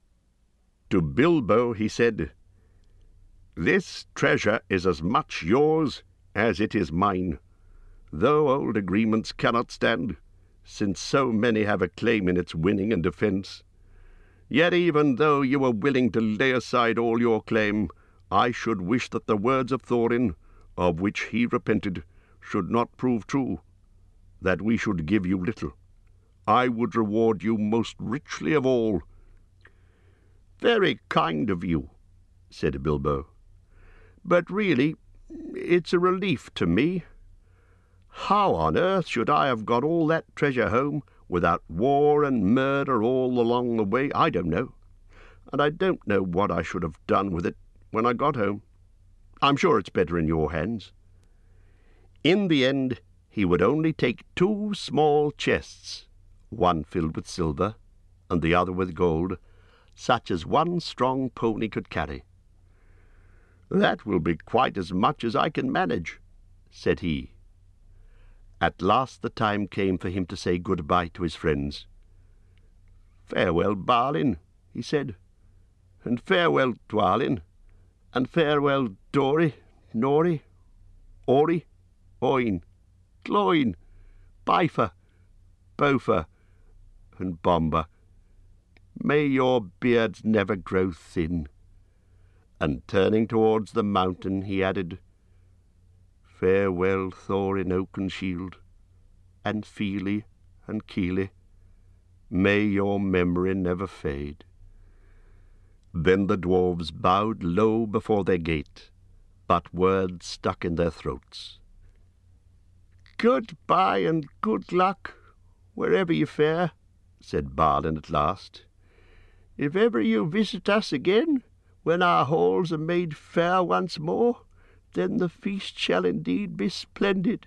To Bilbo he said, "This treasure is as much yours as it is mine, though old agreements cannot stand, since so many have a claim in its winning and defence. Yet even though you were willing to lay aside all your claim, I should wish that the words of Thorin, of which he repented, should not prove true, that we should give you little. I would reward you most richly of all." "Very kind of you," said Bilbo, "but really it's a relief to me. How on earth should I have got all that treasure home without war and murder all along the way? I don't know, and I don't know what I should have done with it when I got home. I'm sure it's better in your hands." In the end he would only take 2 small chests, one filled with silver and the other with gold, such as one strong pony could carry. "That will be quite as much as I can manage," said he. At last the time came for him to say good-bye to his friends. "Farewell, Balin," he said, "and farewell, Dwalin, and farewell, Dori, Nori, Ori, Oin, Gloin, Bifur, Bofor, and Bomber. May your beards never grow thin." And turning towards the mountain, he added, "Farewell, Thorin Oakenshield, and Fili and Kili. May your memory never fade." Then the dwarves bowed low before their gate, but words stuck in their throats. "Good-bye and good luck, wherever you fare," said Balin at last. "If ever you visit us again, when our halls are made fair once more, then the feast shall indeed be splendid."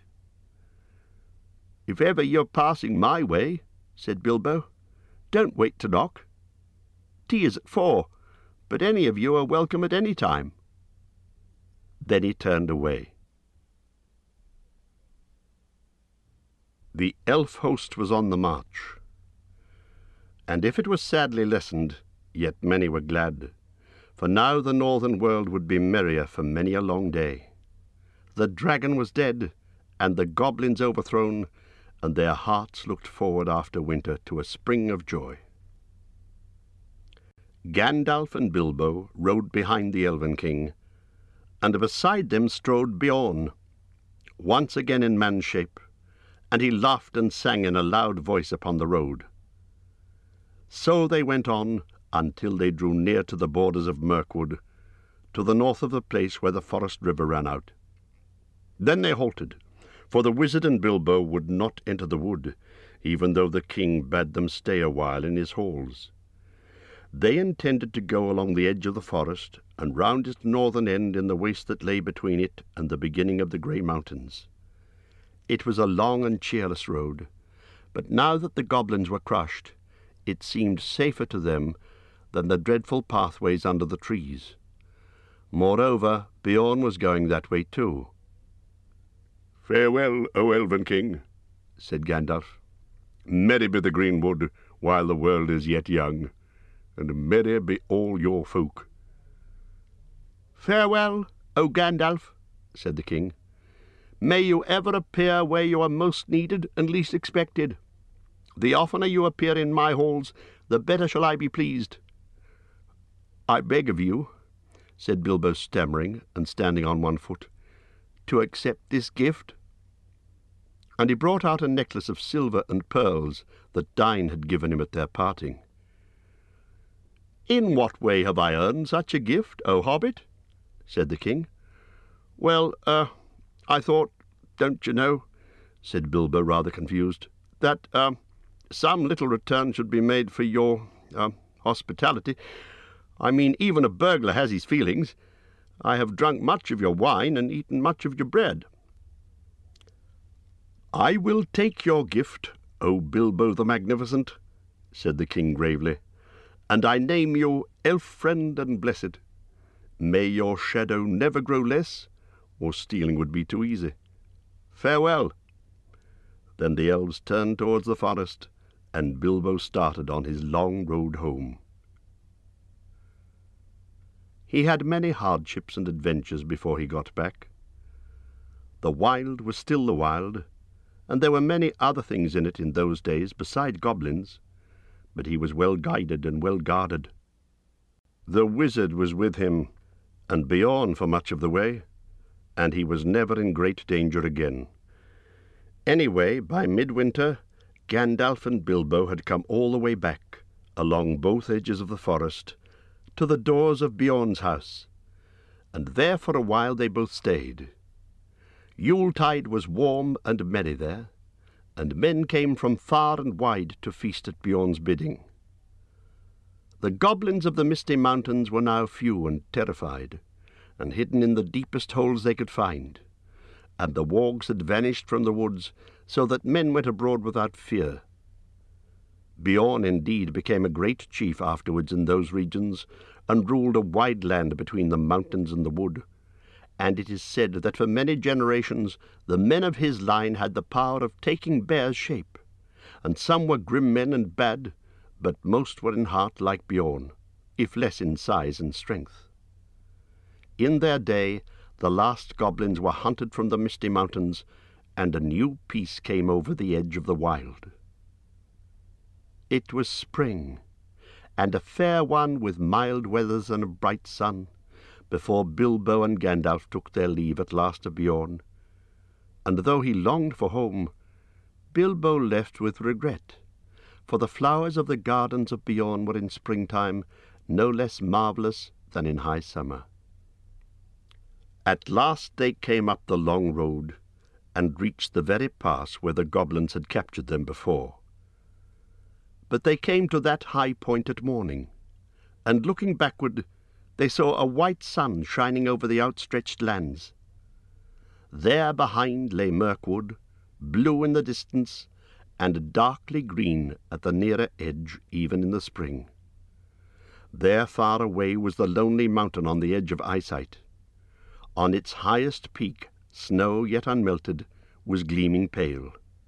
"If ever you're passing my way," said Bilbo, "don't wait to knock. Tea is at 4, but any of you are welcome at any time." Then he turned away. The elf host was on the march, and if it was sadly lessened, yet many were glad, for now the northern world would be merrier for many a long day. The dragon was dead, and the goblins overthrown, and their hearts looked forward after winter to a spring of joy. Gandalf and Bilbo rode behind the Elven King, and beside them strode Beorn, once again in man's shape, and he laughed and sang in a loud voice upon the road. So they went on until they drew near to the borders of Mirkwood, to the north of the place where the forest river ran out. Then they halted, for the wizard and Bilbo would not enter the wood, even though the king bade them stay a while in his halls. They intended to go along the edge of the forest, and round its northern end in the waste that lay between it and the beginning of the grey mountains. It was a long and cheerless road, but now that the goblins were crushed, it seemed safer to them than the dreadful pathways under the trees. Moreover, Beorn was going that way too. "Farewell, O Elven King," said Gandalf. "Merry be the greenwood while the world is yet young, and merry be all your folk." "Farewell, O Gandalf," said the king. "May you ever appear where you are most needed and least expected. The oftener you appear in my halls, the better shall I be pleased." "I beg of you," said Bilbo, stammering and standing on one foot, "to accept this gift." And he brought out a necklace of silver and pearls that Dain had given him at their parting. "In what way have I earned such a gift, O hobbit?" said the king. "Well, I thought, don't you know," said Bilbo, rather confused, "that, some little return should be made for your, hospitality. I mean, even a burglar has his feelings. I have drunk much of your wine and eaten much of your bread." "I will take your gift, O Bilbo the Magnificent," said the king gravely, "and I name you elf-friend and blessed. May your shadow never grow less, or stealing would be too easy. Farewell." Then the elves turned towards the forest, and Bilbo started on his long road home. He had many hardships and adventures before he got back. The wild was still the wild, and there were many other things in it in those days beside goblins, but he was well guided and well guarded. The wizard was with him, and Beorn for much of the way, and he was never in great danger again. Anyway, by midwinter, Gandalf and Bilbo had come all the way back, along both edges of the forest, to the doors of Beorn's house, and there for a while they both stayed. Yuletide was warm and merry there, and men came from far and wide to feast at Beorn's bidding. The goblins of the Misty Mountains were now few and terrified, and hidden in the deepest holes they could find, and the wargs had vanished from the woods, so that men went abroad without fear. Beorn indeed became a great chief afterwards in those regions, and ruled a wide land between the mountains and the wood, and it is said that for many generations the men of his line had the power of taking bear's shape, and some were grim men and bad, but most were in heart like Beorn, if less in size and strength. In their day the last goblins were hunted from the Misty Mountains, and a new peace came over the edge of the wild. It was spring, and a fair one with mild weathers and a bright sun, before Bilbo and Gandalf took their leave at last of Beorn, and though he longed for home, Bilbo left with regret, for the flowers of the gardens of Beorn were in springtime no less marvellous than in high summer. At last they came up the long road, and reached the very pass where the goblins had captured them before. But they came to that high point at morning, and looking backward, they saw a white sun shining over the outstretched lands. There behind lay Mirkwood, blue in the distance, and darkly green at the nearer edge even in the spring. There far away was the lonely mountain on the edge of eyesight. On its highest peak, snow yet unmelted was gleaming pale.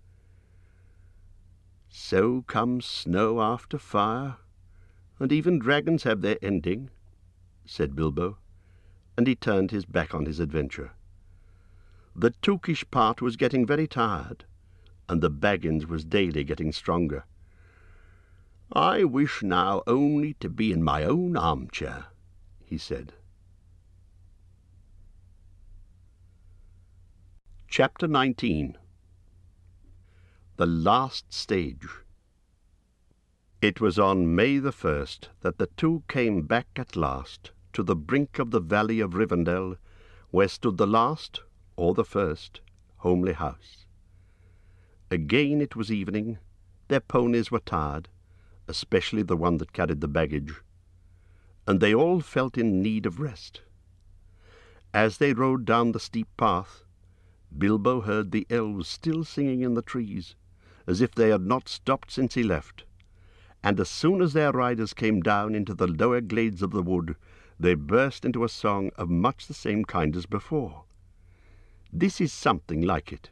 "So comes snow after fire, and even dragons have their ending," said Bilbo, and he turned his back on his adventure. The Tookish part was getting very tired, and the Baggins was daily getting stronger. "I wish now only to be in my own armchair," he said. Chapter 19. The Last Stage. It was on May the 1st that the two came back at last to the brink of the valley of Rivendell, where stood the last, or the first, homely house. Again it was evening. Their ponies were tired, especially the one that carried the baggage, and they all felt in need of rest. As they rode down the steep path, Bilbo heard the elves still singing in the trees, as if they had not stopped since he left, and as soon as their riders came down into the lower glades of the wood, they burst into a song of much the same kind as before. This is something like it.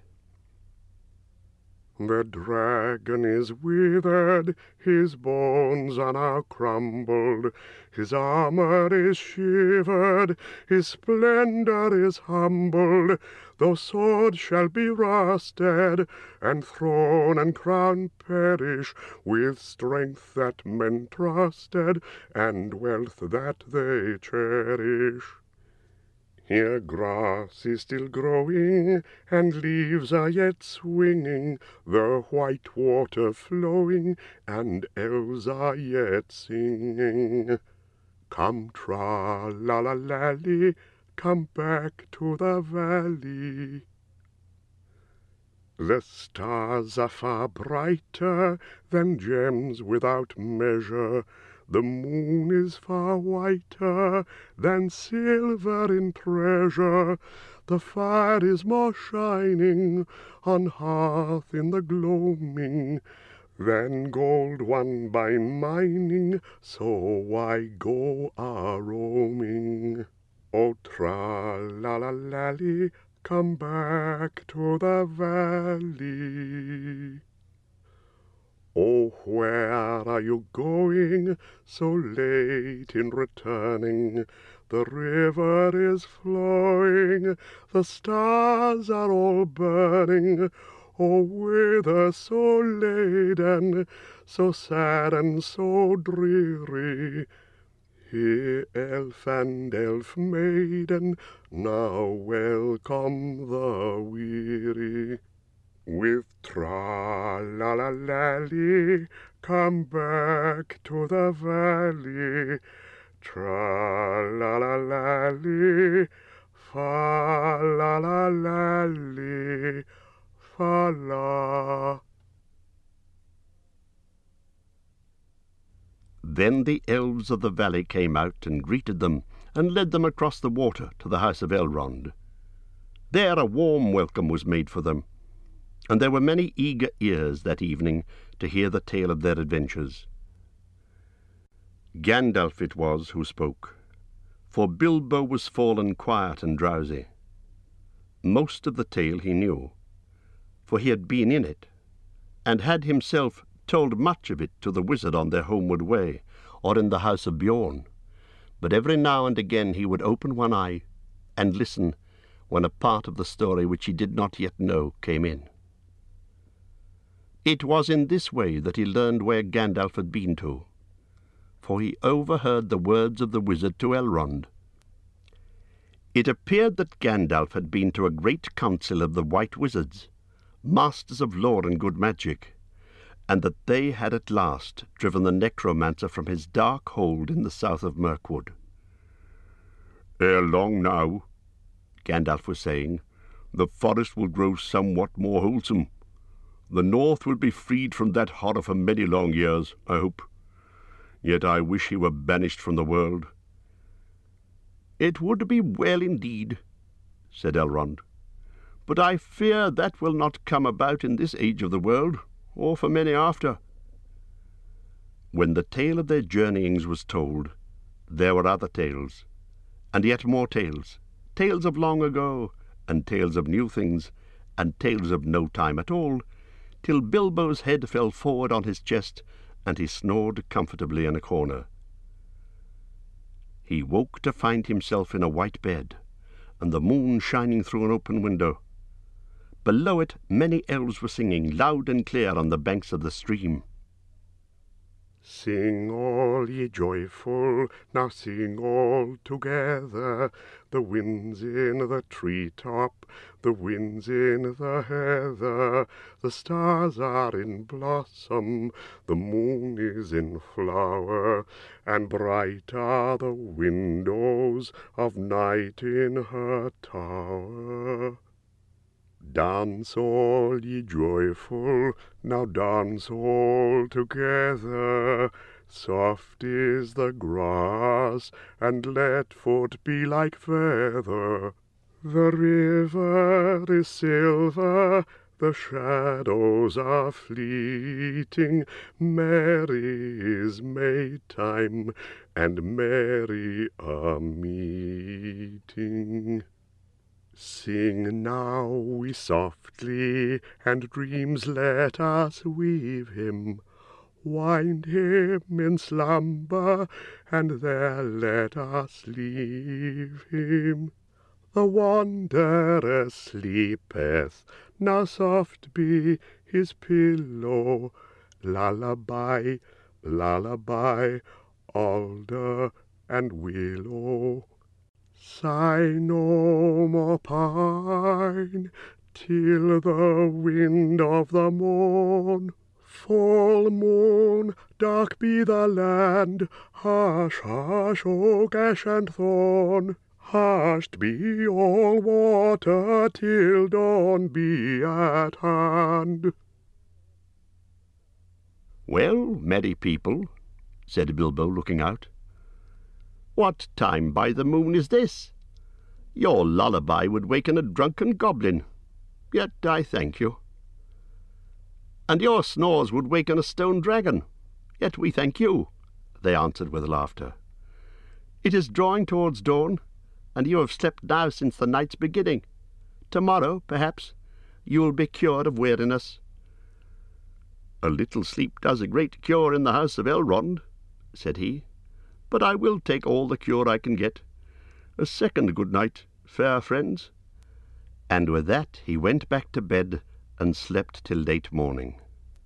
The dragon is withered, his bones are now crumbled, his armour is shivered, his splendour is humbled, though sword shall be rusted, and throne and crown perish, with strength that men trusted, and wealth that they cherish. Here grass is still growing, and leaves are yet swinging, the white water flowing, and elves are yet singing. Come tra-la-la-lally, come back to the valley. The stars are far brighter than gems without measure, the moon is far whiter than silver in treasure, the fire is more shining on hearth in the gloaming than gold won by mining, so why go a-roaming? Oh, tra-la-la-lally, come back to the valley. Oh, where are you going so late in returning? The river is flowing, the stars are all burning. Oh, whither so laden, so sad and so dreary? Here, elf and elf maiden, now welcome the weary. With tra-la-la-lally, come back to the valley. Tra-la-la-lally, fa-la-la-lally, fa-la. Then the elves of the valley came out and greeted them, and led them across the water to the house of Elrond. There a warm welcome was made for them, and there were many eager ears that evening to hear the tale of their adventures. Gandalf it was who spoke, for Bilbo was fallen quiet and drowsy. Most of the tale he knew, for he had been in it, and had himself told much of it to the wizard on their homeward way, or in the house of Beorn, but every now and again he would open one eye and listen when a part of the story which he did not yet know came in. It was in this way that he learned where Gandalf had been to, for he overheard the words of the wizard to Elrond. It appeared that Gandalf had been to a great council of the White Wizards, masters of lore and good magic, and that they had at last driven the necromancer from his dark hold in the south of Mirkwood. Ere long now, Gandalf was saying, the forest will grow somewhat more wholesome. The north will be freed from that horror for many long years, I hope. Yet I wish he were banished from the world. It would be well indeed, said Elrond, but I fear that will not come about in this age of the world, or for many after. When the tale of their journeyings was told, there were other tales, and yet more tales, tales of long ago, and tales of new things, and tales of no time at all, till Bilbo's head fell forward on his chest, and he snored comfortably in a corner. He woke to find himself in a white bed, and the moon shining through an open window. Below it many elves were singing loud and clear on the banks of the stream. Sing all ye joyful, now sing all together, the winds in the tree-top, the winds in the heather, the stars are in blossom, the moon is in flower, and bright are the windows of night in her tower. Dance all ye joyful, now dance all together, soft is the grass, and let foot be like feather. The river is silver, the shadows are fleeting, merry is Maytime, and merry a meeting. Sing now we softly, and dreams let us weave him. Wind him in slumber, and there let us leave him. The wanderer sleepeth, now soft be his pillow. Lullaby, lullaby, alder and willow. Sigh no more, pine, till the wind of the morn. Full moon, dark be the land, hush, hush, oak, ash, and thorn. Hushed be all water till dawn be at hand. "Well, merry people," said Bilbo, looking out, "what time by the moon is this? Your lullaby would waken a drunken goblin, yet I thank you. And your snores would waken a stone dragon, yet we thank you," they answered with laughter. "It is drawing towards dawn, and you have slept now since the night's beginning. Tomorrow, perhaps, you will be cured of weariness." "A little sleep does a great cure in the house of Elrond," said he, "but I will take all the cure I can get. A second good night, fair friends." And with that he went back to bed and slept till late morning.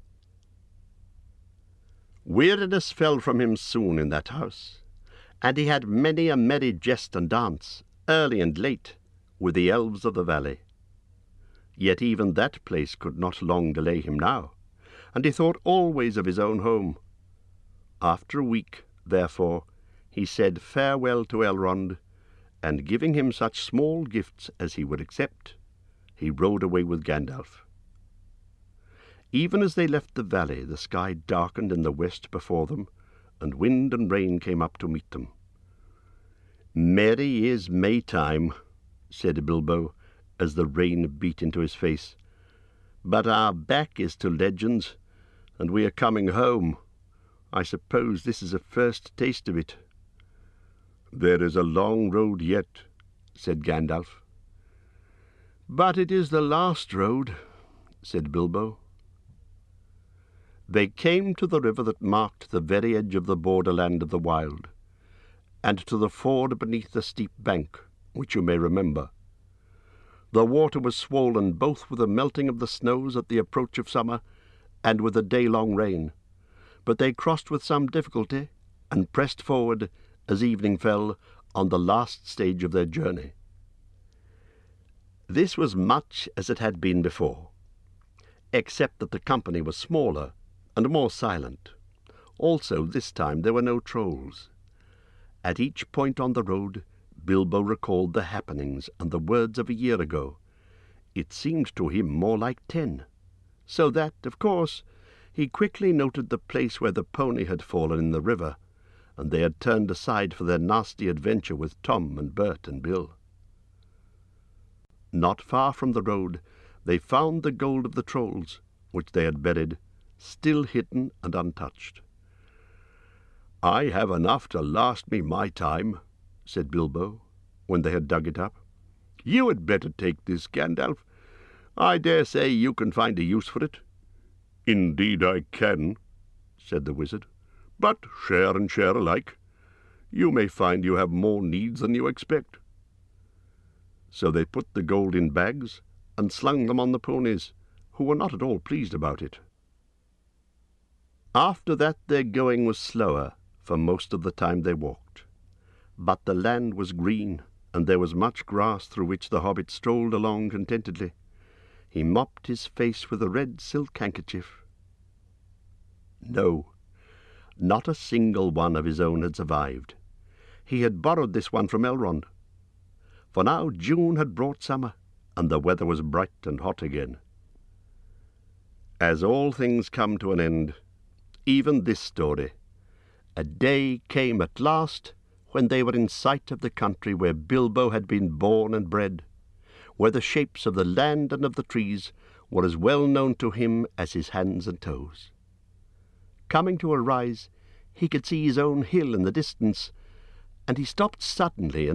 Weariness fell from him soon in that house, and he had many a merry jest and dance, early and late, with the elves of the valley. Yet even that place could not long delay him now, and he thought always of his own home. After a week, therefore, he said farewell to Elrond, and giving him such small gifts as he would accept, he rode away with Gandalf. Even as they left the valley, the sky darkened in the west before them, and wind and rain came up to meet them. "Merry is Maytime," said Bilbo, as the rain beat into his face. "But our back is to legends, and we are coming home. I suppose this is a first taste of it." "There is a long road yet," said Gandalf. "But it is the last road," said Bilbo. They came to the river that marked the very edge of the borderland of the wild, and to the ford beneath the steep bank, which you may remember. The water was swollen both with the melting of the snows at the approach of summer and with the day-long rain, but they crossed with some difficulty and pressed forward as evening fell on the last stage of their journey. This was much as it had been before, except that the company was smaller and more silent. Also, this time there were no trolls. At each point on the road, Bilbo recalled the happenings and the words of a year ago. It seemed to him more like 10, so that, of course, he quickly noted the place where the pony had fallen in the river, and they had turned aside for their nasty adventure with Tom and Bert and Bill. Not far from the road, they found the gold of the trolls, which they had buried, still hidden and untouched. "I have enough to last me my time," said Bilbo, when they had dug it up. "You had better take this, Gandalf. I dare say you can find a use for it." "Indeed I can," said the wizard, "but share and share alike. You may find you have more needs than you expect." So they put the gold in bags and slung them on the ponies, who were not at all pleased about it. After that their going was slower, for most of the time they walked. But the land was green, and there was much grass through which the hobbit strolled along contentedly. He mopped his face with a red silk handkerchief. No, not a single one of his own had survived. He had borrowed this one from Elrond. For now June had brought summer, and the weather was bright and hot again. As all things come to an end, even this story, a day came at last when they were in sight of the country where Bilbo had been born and bred, where the shapes of the land and of the trees were as well known to him as his hands and toes. Coming to a rise, he could see his own hill in the distance, and he stopped suddenly